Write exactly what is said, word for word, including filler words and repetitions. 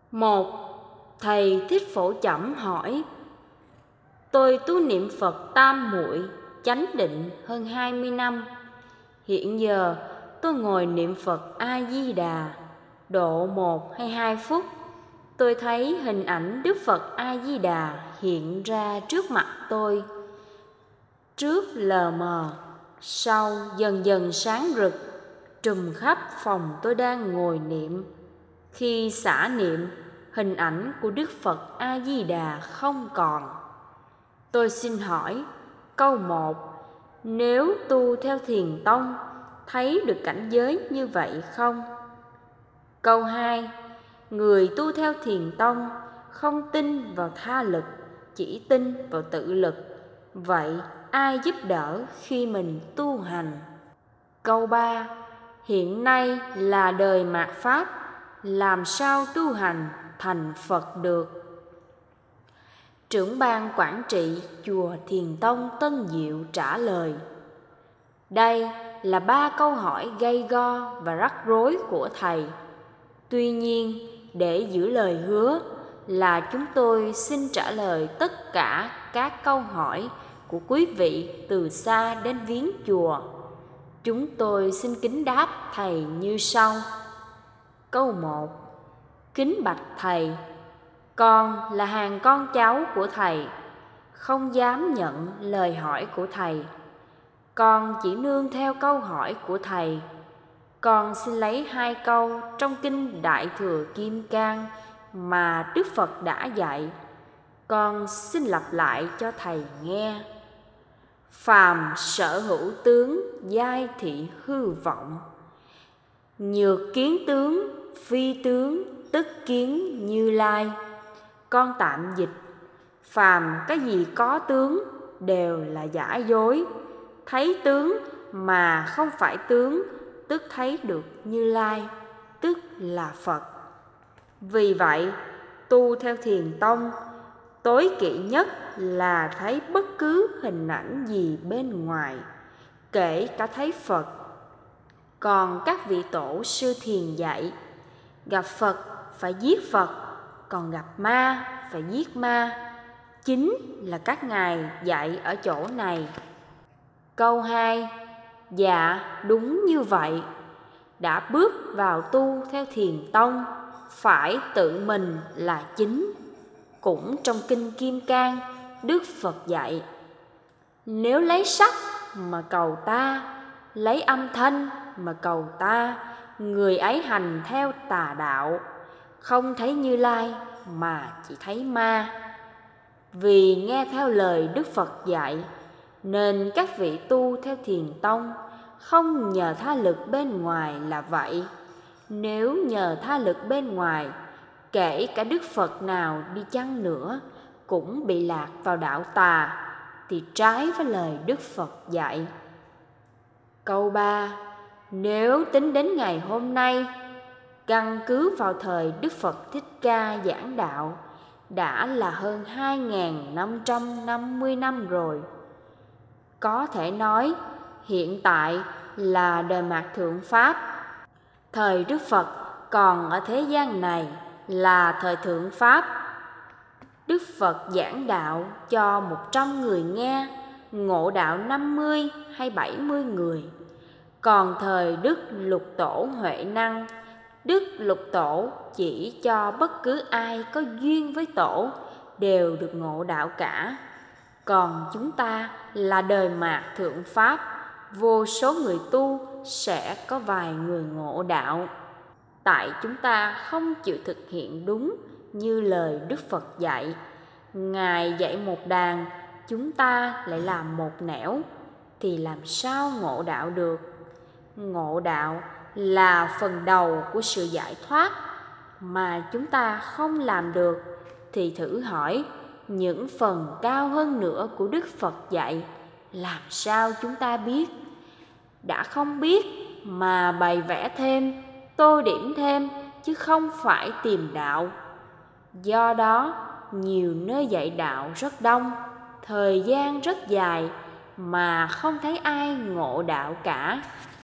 Một, thầy Thích Phổ Chẩm hỏi: tôi tu niệm Phật tam muội chánh định hơn hai mươi năm. Hiện giờ tôi ngồi niệm Phật A Di Đà độ một hay hai phút, tôi thấy hình ảnh Đức Phật A Di Đà hiện ra trước mặt tôi. Trước lờ mờ, sau dần dần sáng rực, trùm khắp phòng tôi đang ngồi niệm. Khi xả niệm, hình ảnh của Đức Phật A Di Đà không còn. Tôi xin hỏi, câu một, nếu tu theo Thiền tông thấy được cảnh giới như vậy không? Câu hai, người tu theo Thiền tông không tin vào tha lực, chỉ tin vào tự lực. Vậy ai giúp đỡ khi mình tu hành? Câu ba, hiện nay là đời mạt Pháp, làm sao tu hành thành Phật được? Trưởng ban quản trị chùa Thiền Tông Tân Diệu trả lời: đây là ba câu hỏi gay go và rắc rối của thầy. Tuy nhiên, để giữ lời hứa là chúng tôi xin trả lời tất cả các câu hỏi của quý vị từ xa đến viếng chùa. Chúng tôi xin kính đáp thầy như sau. Câu một, kính bạch thầy, con là hàng con cháu của thầy, không dám nhận lời hỏi của thầy. Con chỉ nương theo câu hỏi của thầy. Con xin lấy hai câu trong kinh Đại Thừa Kim Cang mà Đức Phật đã dạy. Con xin lặp lại cho thầy nghe. Phàm sở hữu tướng, giai thị hư vọng. Nhược kiến tướng, phi tướng, tức kiến Như Lai. Con tạm dịch: phàm cái gì có tướng đều là giả dối. Thấy tướng mà không phải tướng, tức thấy được Như Lai, tức là Phật. Vì vậy, tu theo Thiền tông, tối kỵ nhất là thấy bất cứ hình ảnh gì bên ngoài, kể cả thấy Phật. Còn các vị tổ sư Thiền dạy, gặp Phật phải giết Phật, còn gặp ma phải giết ma. Chính là các ngài dạy ở chỗ này. Câu hai, dạ đúng như vậy. Đã bước vào tu theo Thiền tông, phải tự mình là chính. Cũng trong kinh Kim Cang, Đức Phật dạy: nếu lấy sắc mà cầu ta, lấy âm thanh mà cầu ta, người ấy hành theo tà đạo, không thấy Như Lai mà chỉ thấy ma. Vì nghe theo lời Đức Phật dạy, nên các vị tu theo Thiền tông không nhờ tha lực bên ngoài là vậy. Nếu nhờ tha lực bên ngoài, kể cả Đức Phật nào đi chăng nữa cũng bị lạc vào đạo tà, thì trái với lời Đức Phật dạy. Câu ba, nếu tính đến ngày hôm nay, căn cứ vào thời Đức Phật Thích Ca giảng đạo, đã là hơn hai nghìn năm trăm năm mươi năm rồi. Có thể nói hiện tại là đời mạt Thượng Pháp. Thời Đức Phật còn ở thế gian này là thời Thượng Pháp. Đức Phật giảng đạo cho một trăm người nghe, ngộ đạo năm mươi hay bảy mươi người. Còn thời Đức Lục Tổ Huệ Năng, Đức Lục Tổ chỉ cho bất cứ ai có duyên với Tổ đều được ngộ đạo cả. Còn chúng ta là đời mạt Thượng Pháp, vô số người tu sẽ có vài người ngộ đạo. Tại chúng ta không chịu thực hiện đúng như lời Đức Phật dạy. Ngài dạy một đàn, chúng ta lại làm một nẻo, thì làm sao ngộ đạo được? Ngộ đạo là phần đầu của sự giải thoát, mà chúng ta không làm được, thì thử hỏi những phần cao hơn nữa của Đức Phật dạy, làm sao chúng ta biết? Đã không biết mà bày vẽ thêm, tô điểm thêm, chứ không phải tìm đạo. Do đó, nhiều nơi dạy đạo rất đông, thời gian rất dài, mà không thấy ai ngộ đạo cả.